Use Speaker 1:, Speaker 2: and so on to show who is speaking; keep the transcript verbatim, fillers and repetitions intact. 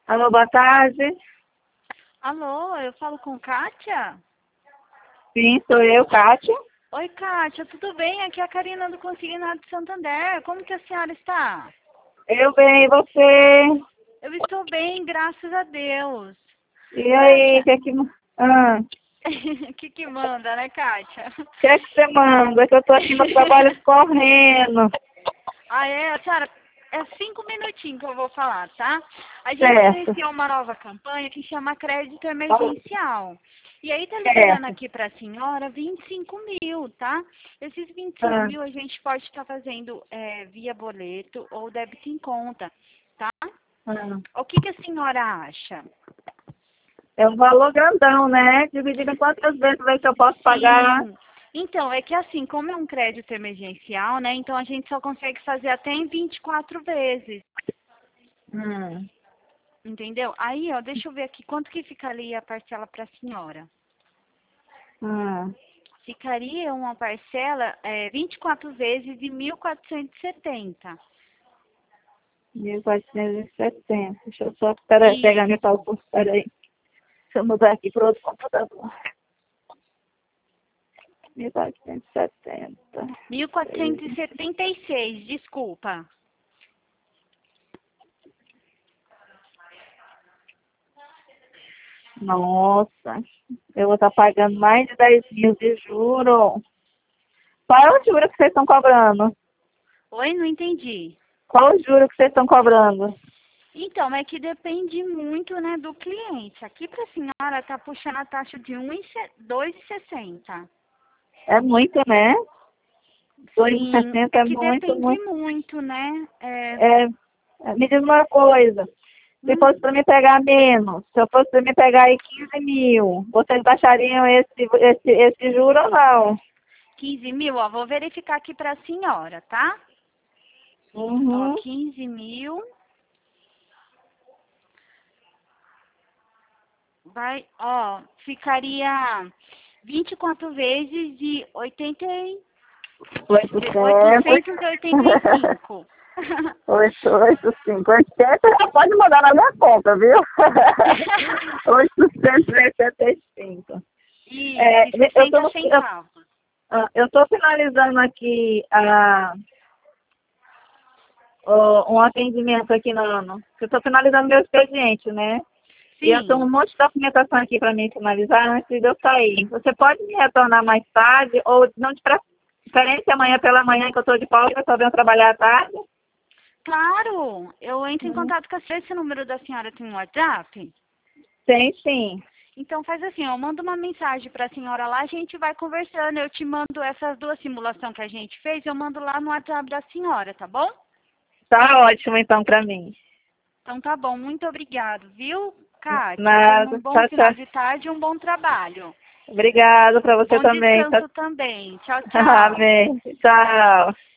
Speaker 1: Alô, boa tarde.
Speaker 2: Alô, eu falo com Kátia?
Speaker 1: Sim, sou eu, Kátia.
Speaker 2: Oi, Kátia, tudo bem? Aqui é a Karina do Consignado de Santander. Como que a senhora está?
Speaker 1: Eu bem, e você?
Speaker 2: Eu estou bem, graças a Deus.
Speaker 1: E aí, o
Speaker 2: Kátia,
Speaker 1: que é que... Ah,
Speaker 2: o que que manda, né, Kátia?
Speaker 1: o que é que você manda? Que eu tô aqui no trabalho correndo.
Speaker 2: Ah, é? Senhora, é cinco minutinhos que eu vou falar, tá? A gente
Speaker 1: Certo,
Speaker 2: iniciou uma nova campanha que chama Crédito Emergencial. E aí tá liberando
Speaker 1: certo.
Speaker 2: aqui pra senhora vinte e cinco mil, tá? Esses vinte e cinco
Speaker 1: Ah,
Speaker 2: mil a gente pode estar fazendo é, via boleto ou débito em conta, tá?
Speaker 1: ah.
Speaker 2: O que que a senhora acha?
Speaker 1: É um valor grandão, né? Dividido em quantas vezes vai que eu posso pagar?
Speaker 2: Sim. Então, é que assim, como é um crédito emergencial, né? Então a gente só consegue fazer até em vinte e quatro vezes.
Speaker 1: Hum,
Speaker 2: Entendeu? Aí, ó, deixa eu ver aqui quanto que ficaria a parcela para a senhora.
Speaker 1: hum.
Speaker 2: Ficaria uma parcela é, vinte e quatro vezes de mil quatrocentos e setenta.
Speaker 1: mil quatrocentos e setenta. Deixa eu só pera, pegar meu
Speaker 2: Isso.
Speaker 1: cálculo. Peraí. Deixa eu mudar aqui para outro computador. mil quatrocentos e setenta.
Speaker 2: mil quatrocentos e setenta e seis, desculpa.
Speaker 1: Nossa, eu vou estar pagando mais de dez mil de juro. Qual é o juro que vocês estão cobrando?
Speaker 2: Oi, não entendi.
Speaker 1: Qual o juro que vocês estão cobrando?
Speaker 2: Então, é que depende muito, né, do cliente. Aqui para a senhora tá puxando a taxa de um e dois e sessenta.
Speaker 1: É muito, né? dois e
Speaker 2: Sim,
Speaker 1: sessenta
Speaker 2: é
Speaker 1: é
Speaker 2: que
Speaker 1: muito,
Speaker 2: depende
Speaker 1: muito.
Speaker 2: muito, né? É,
Speaker 1: É, me diz uma coisa. Se
Speaker 2: hum,
Speaker 1: fosse para me pegar menos, se eu fosse para me pegar aí quinze mil, vocês baixariam esse, esse, esse juro ou não?
Speaker 2: quinze mil, ó, vou verificar aqui para a senhora, tá? Ó,
Speaker 1: Uhum.
Speaker 2: quinze mil, vai, ó, ficaria vinte e quatro vezes de oitenta e- de
Speaker 1: oitocentos.
Speaker 2: oitocentos e oitenta e cinco.
Speaker 1: oito, oito, cinco, oitenta, já pode mandar na minha conta, viu? oitocentos e oitenta e cinco.
Speaker 2: Isso,
Speaker 1: É,
Speaker 2: e
Speaker 1: eu
Speaker 2: sessenta
Speaker 1: tô, eu,
Speaker 2: centavos.
Speaker 1: ah, eu tô finalizando aqui a, o- um atendimento aqui no ano. Eu tô finalizando meu expediente, né? E eu tenho um
Speaker 2: Sim,
Speaker 1: monte de documentação aqui para mim finalizar antes de eu sair. Você pode me retornar mais tarde ou não de preferência amanhã pela manhã que eu estou de folga, eu só venho trabalhar à tarde?
Speaker 2: claro, eu entro em
Speaker 1: Uhum.
Speaker 2: contato com a senhora. Esse número da senhora tem um WhatsApp?
Speaker 1: Tem sim.
Speaker 2: Então faz assim, eu mando uma mensagem para a senhora lá, a gente vai conversando, eu te mando essas duas simulações que a gente fez, eu mando lá no WhatsApp da senhora, tá bom?
Speaker 1: Tá ótimo então para mim.
Speaker 2: Então tá bom, muito obrigado, viu, Kátia? Tenha um
Speaker 1: Nada.
Speaker 2: bom
Speaker 1: Tchau,
Speaker 2: final
Speaker 1: tchau.
Speaker 2: de tarde e um bom trabalho.
Speaker 1: Obrigada para você
Speaker 2: Bom
Speaker 1: também. Tchau.
Speaker 2: descanso também. Tchau, tchau.
Speaker 1: Amém. Tchau.